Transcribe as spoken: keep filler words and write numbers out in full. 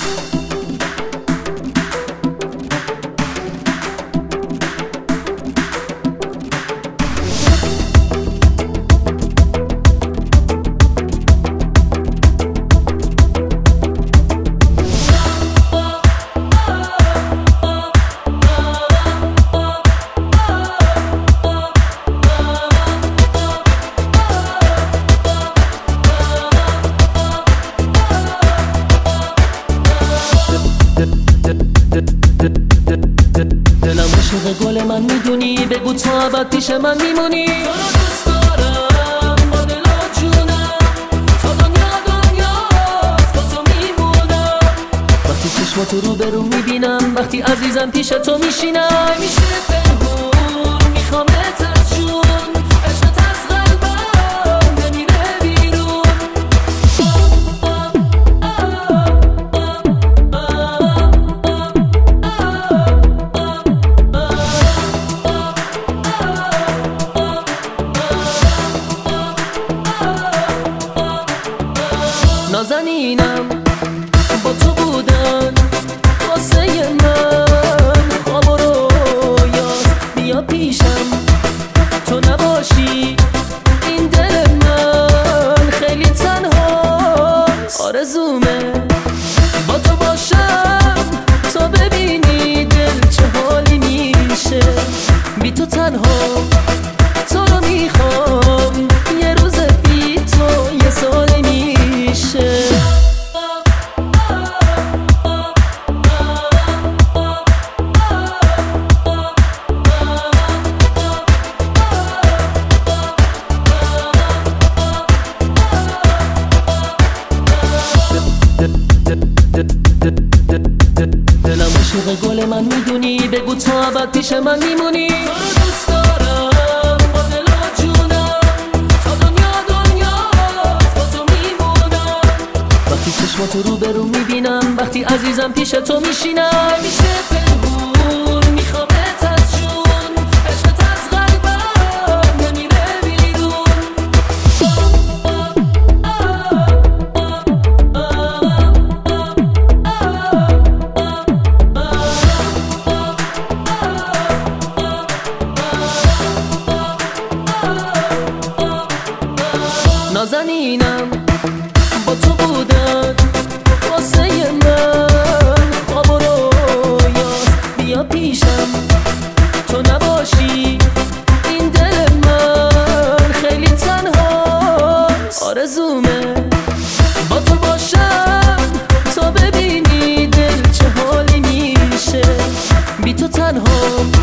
دلم عاشق گل من میدونی، بگو تو ابد پیش من میمونی. تو رو دوست دارم با دل و جونم، تا دنیا دنیاست با تو میمونم. وقتی چشماتو رو به رو میبینم، وقتی عزیزم پیش تو میشینم، میشه پنهون میخوامت از جون، عشقت از قلبم نمیره بیرون. نازنینم با تو بودن واسه من، خواب و رویاست بیا پیشم، تو نباشی این دل من خیلی تنها. آرزومه با تو باشم، تا ببینی دل چه حالی میشه بی تو تنها. تو رو میخوام یه روز بی تو یه سال میشه. دلم عاشق گل من میدونی، بگو تو ابد پیش من میمونی. تو رو دوست دارم با دل و جونم، تا دنیا دنیاست با تو میمونم. وقتی چشماتو رو به رو میبینم، وقتی عزیزم پیش تو میشینم، میشه پنهون میخوامت از جون، عشقت از قلبم نمیره بیرون. نازنینم با تو بودن واسه من، خواب و رویاست بیا پیشم، تو نباشی این دل من خیلی تنها. آرزومه با تو باشم، تا ببینی دل چه حالی میشه بی تو تنها.